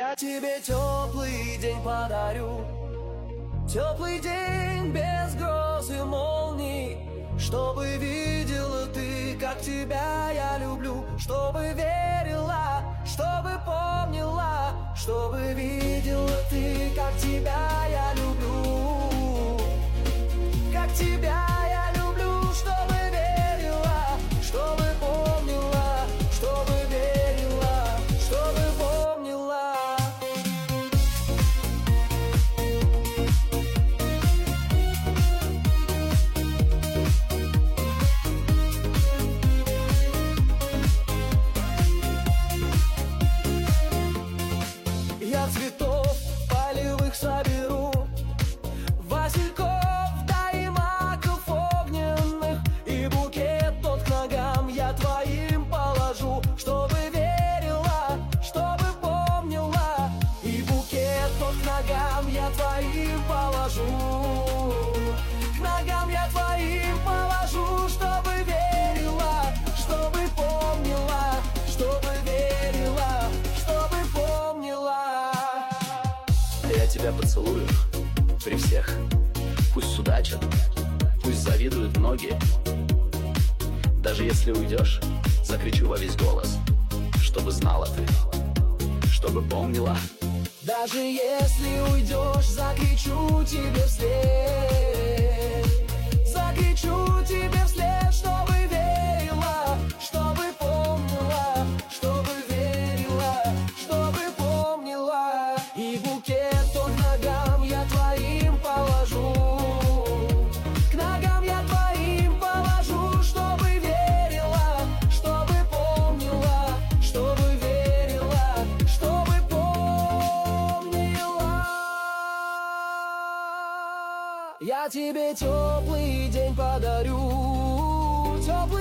Я тебе теплый день подарю, теплый день без гроз и молний, чтобы видела ты, как тебя я люблю, чтобы верила, чтобы помнила, чтобы видела ты, как тебя я люблю, как тебя я люблю, чтобы верила, чтобы помнила, чтобы верила, чтобы помнила. Я цветов полевых соберу, васильков, да и маков огненных, и букет тот к ногам я твоим положу, чтобы верила, чтобы помнила, и букет тот к ногам я твоим положу, к ногам я твоим положу, чтобы верила, чтобы помнила, чтобы верила, чтобы помнила. Я тебя поцелую при всех. Пусть судачат, пусть завидуют многие. Даже если уйдешь, закричу во весь голос, чтобы знала ты, чтобы помнила. Даже если уйдешь, закричу тебе вслед, закричу тебе вслед, чтобы верила, чтобы помнила, чтобы верила, чтобы помнила. И букет тот к ногам я твоим положу, к ногам я твоим положу, чтобы верила, чтобы помнила, чтобы верила, чтобы помнила. Я тебе теплый день подарю, теплый